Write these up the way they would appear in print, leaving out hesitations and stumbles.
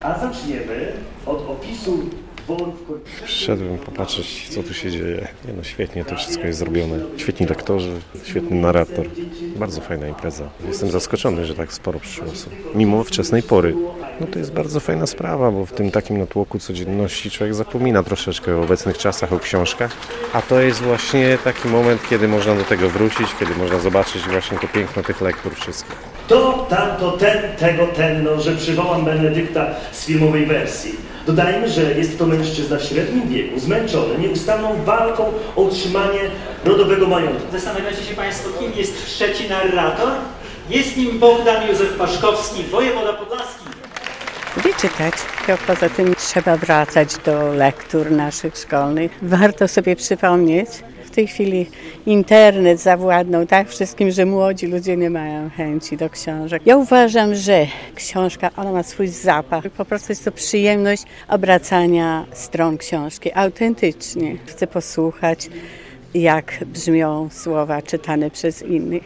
A zaczniemy od opisu dworu w Korcinie. Przyszedłem popatrzeć, co tu się dzieje. Świetnie to wszystko jest zrobione. Świetni lektorzy, świetny narrator. Bardzo fajna impreza. Jestem zaskoczony, że tak sporo przyszło osób. Mimo wczesnej pory. To jest bardzo fajna sprawa, bo w tym takim natłoku codzienności człowiek zapomina troszeczkę o obecnych czasach, o książkach. A to jest właśnie taki moment, kiedy można do tego wrócić, kiedy można zobaczyć właśnie to piękno tych lektur wszystkich. To, tamto, ten, że przywołam Benedykta z filmowej wersji. Dodajmy, że jest to mężczyzna w średnim wieku, zmęczony nieustanną walką o utrzymanie rodowego majątku. Zastanawiacie się Państwo, kim jest trzeci narrator? Jest nim Bogdan Józef Paszkowski, wojewoda podlaski. Lubię czytać, a poza tym trzeba wracać do lektur naszych szkolnych. Warto sobie przypomnieć, w tej chwili internet zawładnął tak wszystkim, że młodzi ludzie nie mają chęci do książek. Ja uważam, że książka, ona ma swój zapach. Po prostu jest to przyjemność obracania stron książki autentycznie. Chcę posłuchać, jak brzmią słowa czytane przez innych.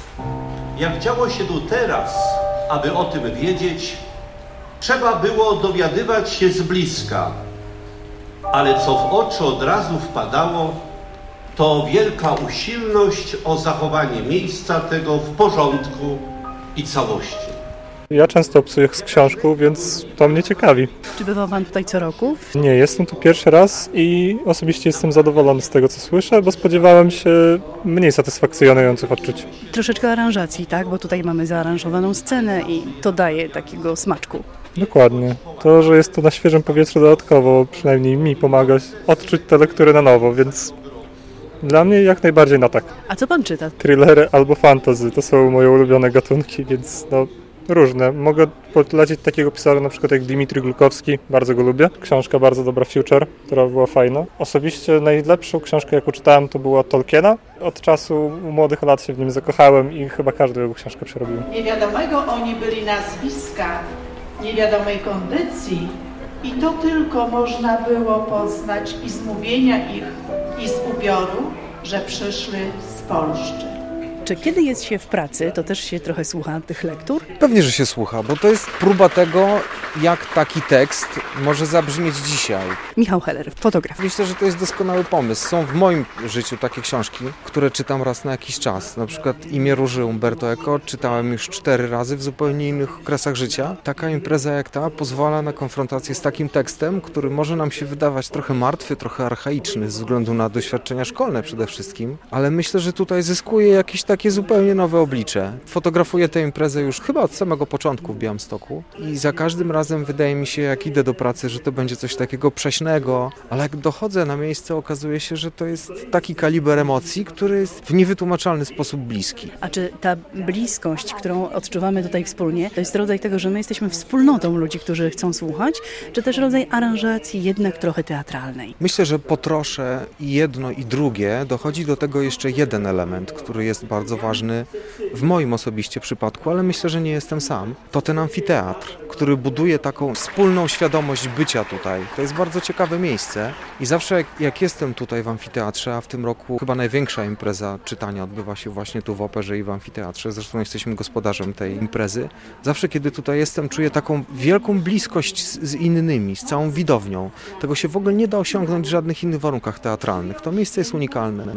Jak działo się tu teraz, aby o tym wiedzieć, trzeba było dowiadywać się z bliska, ale co w oczy od razu wpadało, to wielka usilność o zachowanie miejsca tego w porządku i całości. Ja często obcuję z książką, więc to mnie ciekawi. Czy bywał Pan tutaj co roku? Nie, jestem tu pierwszy raz i osobiście jestem zadowolony z tego, co słyszę, bo spodziewałem się mniej satysfakcjonujących odczuć. Troszeczkę aranżacji, tak? Bo tutaj mamy zaaranżowaną scenę i to daje takiego smaczku. Dokładnie. To, że jest to na świeżym powietrzu dodatkowo, przynajmniej mi pomaga odczuć te lektury na nowo, więc dla mnie jak najbardziej na tak. A co Pan czyta? Thrillery albo fantasy to są moje ulubione gatunki, więc różne. Mogę polecić takiego pisarza na przykład jak Dmitrij Glukowski, bardzo go lubię. Książka bardzo dobra, Future, która była fajna. Osobiście najlepszą książkę, jaką czytałem, to była Tolkiena. Od czasu młodych lat się w nim zakochałem i chyba każdy jego książkę przerobił. Niewiadomego oni byli nazwiska, niewiadomej kondycji i to tylko można było poznać i z mówienia ich, i z ubioru, że przyszły z Polszczy. Czy kiedy jest się w pracy, to też się trochę słucha tych lektur? Pewnie, że się słucha, bo to jest próba tego, jak taki tekst może zabrzmieć dzisiaj. Michał Heller, fotograf. Myślę, że to jest doskonały pomysł. Są w moim życiu takie książki, które czytam raz na jakiś czas. Na przykład Imię Róży Umberto Eco czytałem już 4 razy w zupełnie innych okresach życia. Taka impreza jak ta pozwala na konfrontację z takim tekstem, który może nam się wydawać trochę martwy, trochę archaiczny ze względu na doświadczenia szkolne przede wszystkim, ale myślę, że tutaj zyskuje jakieś takie zupełnie nowe oblicze. Fotografuję tę imprezę już chyba od samego początku w Białymstoku i za każdym razem wydaje mi się, jak idę do pracy, że to będzie coś takiego prześnego, ale jak dochodzę na miejsce, okazuje się, że to jest taki kaliber emocji, który jest w niewytłumaczalny sposób bliski. A czy ta bliskość, którą odczuwamy tutaj wspólnie, to jest rodzaj tego, że my jesteśmy wspólnotą ludzi, którzy chcą słuchać, czy też rodzaj aranżacji jednak trochę teatralnej? Myślę, że po trosze i jedno i drugie dochodzi do tego jeszcze jeden element, który jest bardzo ważny w moim osobiście przypadku, ale myślę, że nie jestem sam. To ten amfiteatr, który buduje taką wspólną świadomość bycia tutaj. To jest bardzo ciekawe miejsce i zawsze jak jestem tutaj w amfiteatrze, a w tym roku chyba największa impreza czytania odbywa się właśnie tu w Operze i w amfiteatrze, zresztą jesteśmy gospodarzem tej imprezy, zawsze kiedy tutaj jestem, czuję taką wielką bliskość z innymi, z całą widownią. Tego się w ogóle nie da osiągnąć w żadnych innych warunkach teatralnych. To miejsce jest unikalne.